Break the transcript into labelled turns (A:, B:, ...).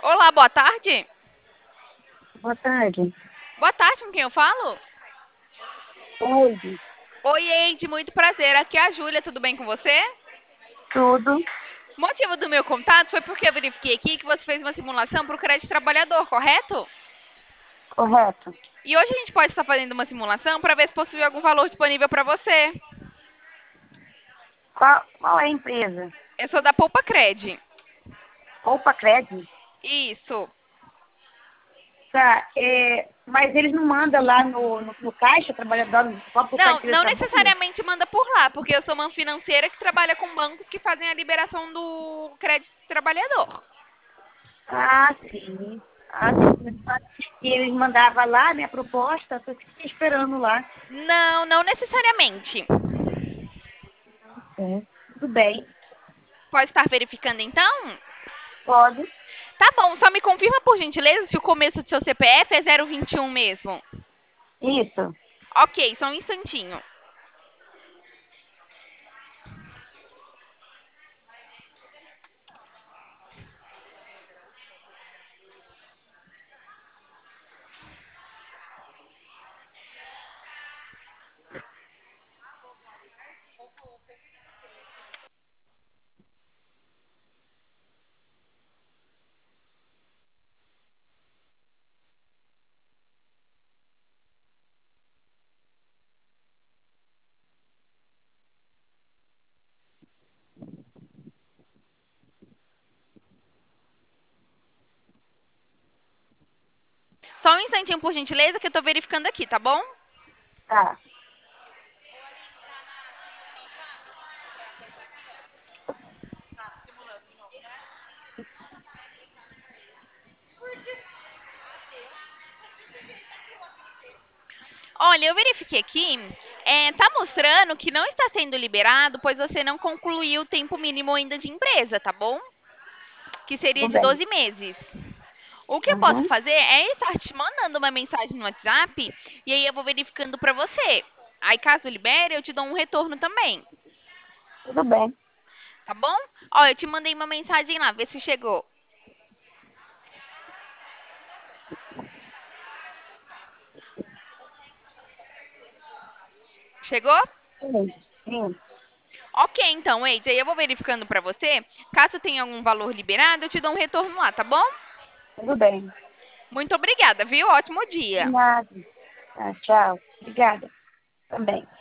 A: Olá, boa tarde.
B: Boa tarde.
A: Boa tarde, com quem eu falo?
B: Oi,
A: Oi, Eide, muito prazer. Aqui é a Júlia, tudo bem com você?
B: tudo
A: O motivo do meu contato foi porque eu verifiquei aqui que você fez uma simulação para o crédito trabalhador, correto?
B: correto?
A: E hoje a gente pode estar fazendo uma simulação para ver se possui algum valor disponível para você.
B: Qual é a empresa?
A: Eu sou da Poupa Cred.
B: Opa, Crédito?
A: Isso.
B: Tá, mas eles não mandam lá no caixa, trabalhador, só por
A: Não,
B: carteira de
A: não
B: trabalho?
A: necessariamente manda por lá, porque eu sou uma financeira que trabalha com bancos que fazem a liberação do crédito trabalhador.
B: Ah, sim. Ah, sim. E eles mandavam lá, né, a proposta, só que fiquei esperando lá.
A: Não, não necessariamente.
B: É, tudo bem.
A: Pode estar verificando então?
B: Pode.
A: Tá bom, só me confirma por gentileza se o começo do seu CPF é 021 mesmo.
B: Isso.
A: Ok, só um instantinho. Só um instantinho por gentileza que eu tô verificando aqui, tá bom?
B: Tá.
A: Olha, eu verifiquei aqui, tá mostrando que não está sendo liberado, pois você não concluiu o tempo mínimo ainda de empresa, tá bom? Que seria
B: Tudo
A: de
B: bem.
A: 12 meses. O que eu posso
B: Uhum.
A: fazer é estar te mandando uma mensagem no WhatsApp e aí eu vou verificando pra você. Aí caso libere, eu te dou um retorno também,
B: Tudo bem.
A: tá bom? Ó, eu te mandei uma mensagem lá, vê se chegou. Chegou?
B: Sim. Sim.
A: Ok, então, Eide, aí eu vou verificando pra você. Caso tenha algum valor liberado, eu te dou um retorno lá, tá bom?
B: Tudo bem.
A: Muito obrigada, viu? Ótimo
B: De
A: dia.
B: nada. Tá, tchau. Obrigada. Também.